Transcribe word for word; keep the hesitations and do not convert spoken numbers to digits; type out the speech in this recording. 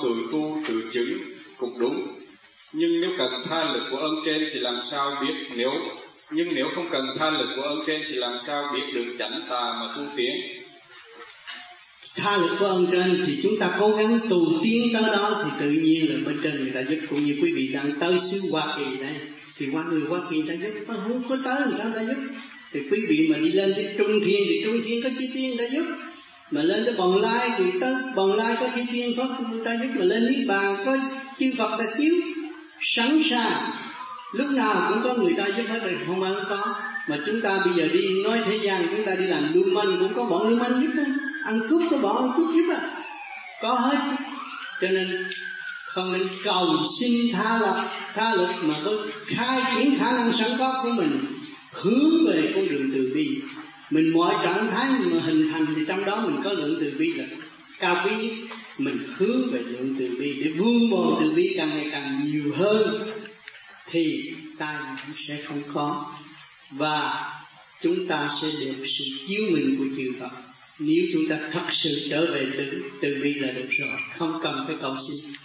tự tu tự chứng cũng đúng. Nhưng nếu cần tha lực của ơn trên thì làm sao biết nếu nhưng nếu không cần tha lực của ơn trên thì làm sao biết được chánh tà mà tu tiến? Tha lực của ơn trên thì chúng ta cố gắng tu tiến tới đó thì tự nhiên là bên trên người ta giúp. Cũng như quý vị đang tới xứ Hoa Kỳ đây thì qua người Hoa Kỳ ta giúp, có không có tới làm sao ta giúp? Thì quý vị mà đi lên tới Trung Thiên thì Trung Thiên có chư tiên ta giúp, mà lên tới Bồng Lai thì tới Bồng Lai có chư tiên có ta giúp, mà lên Niết Bàn có chư Phật ta chiếu, sẵn sàng lúc nào cũng có người ta giúp hết rồi, không ai không có. Mà chúng ta bây giờ đi nói thế gian, chúng ta đi làm lưu manh cũng có bọn lưu manh giúp đó, ăn cướp có bọn ăn cướp giúp à, có hết. Cho nên không nên cầu xin tha lực, tha lực mà có khai triển khả năng sẵn có của mình hướng về con đường từ bi. Mình mọi trạng thái mà hình thành thì trong đó mình có lượng từ bi là cao quý nhất. Mình hướng về lượng từ bi để vun bồi từ bi càng ngày càng nhiều hơn thì tai cũng sẽ không có, và chúng ta sẽ được sự chiếu minh của chư Phật. Nếu chúng ta thật sự trở về từ, từ bi là được rồi, không cần phải cầu xin.